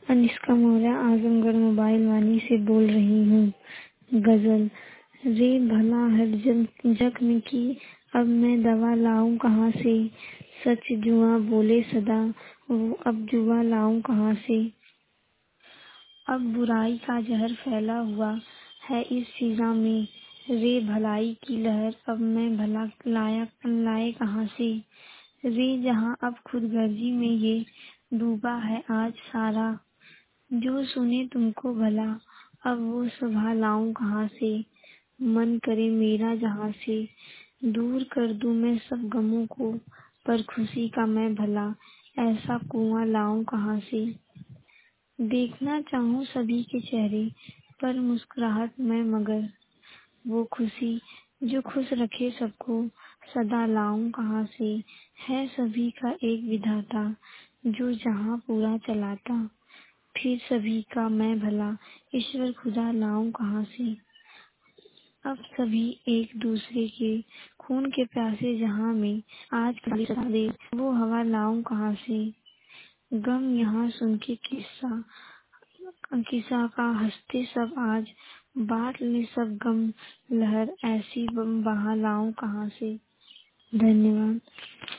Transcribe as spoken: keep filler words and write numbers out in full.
Anushka Maurya Azamgarh mobile Vani से बोल रही हूँ। गजल। रे भला हर जम- जख्म की अब मैं दवा लाऊं कहाँ से। सच जुआ बोले सदा वो अब जुआ लाऊं कहाँ से। अब बुराई का जहर फैला हुआ है इस फिजा में। रे भलाई की लहर अब मैं भला लाया लाए कहाँ से। रे जहाँ अब खुदगर्जी में ये डूबा है आज सारा। जो सुने तुमको भला अब वो सुबह लाऊं कहाँ से। मन करे मेरा जहाँ से दूर कर दूं मैं सब गमों को। पर खुशी का मैं भला ऐसा कुआं लाऊं कहाँ से। देखना चाहूं सभी के चेहरे पर मुस्कुराहट में मगर वो खुशी जो खुश रखे सबको सदा लाऊं कहाँ से। है सभी का एक विधाता जो जहाँ पूरा चलाता। फिर सभी का मैं भला ईश्वर खुदा लाऊं कहाँ से। अब सभी एक दूसरे के खून के प्यासे जहाँ में आज खाली दे वो हवा लाऊं कहाँ से। गम यहाँ सुन के किस्सा किस्सा का हंसते सब आज बांट ले सब गम लहर ऐसी बम बहा लाऊं कहाँ से। धन्यवाद।